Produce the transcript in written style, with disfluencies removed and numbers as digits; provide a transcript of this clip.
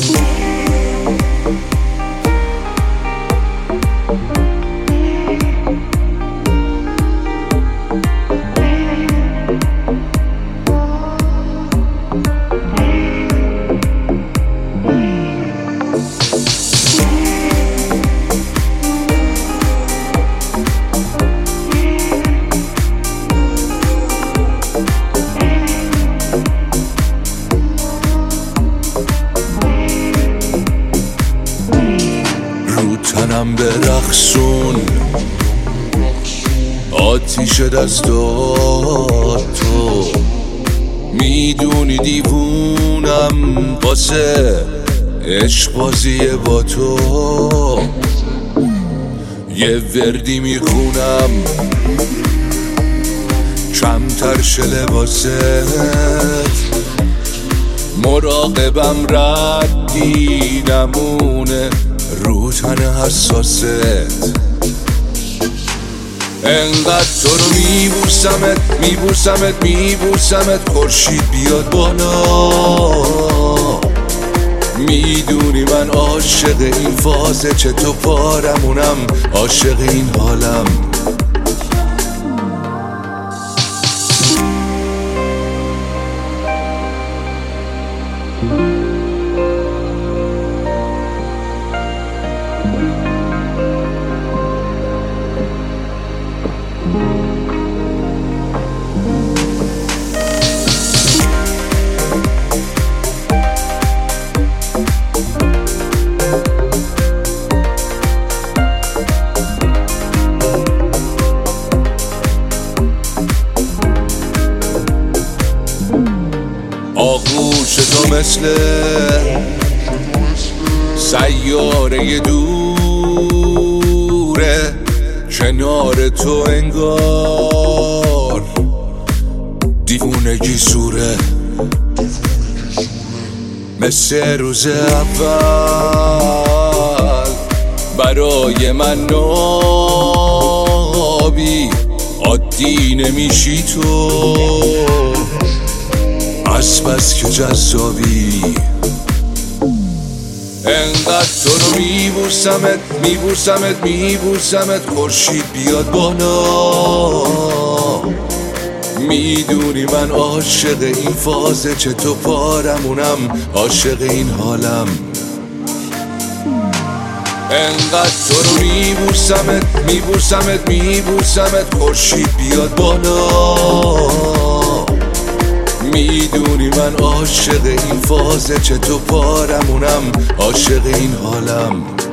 تنم برقصون آتیش دستات تو، میدونی دیوونم واسه عشق بازی با تو. یه وردی میخونم کمتر شه لباست، مراقبم ردی نمونه رو تن حساست. انقدر تو رو میبوسمت خورشید بیاد بالا. میدونی من عاشق این فازه، چه تو پارمونم عاشق این حالم. آغوش تو مثل سیاره دوره، کنار تو انگار دیوونگی سوره. مثل روز اول برای من نابی، عادی نمیشی تو از بس که جذابی. انقدر تو رو میبوسمت خورشید بیاد بالا. میدونی من عاشق این فازه، چه تو پارمونم عاشق این حالم. انقدر تو رو میبوسمت خورشید بیاد بالا. میدونی من عاشق این فازه، چه تو پارمونم عاشق این حالم.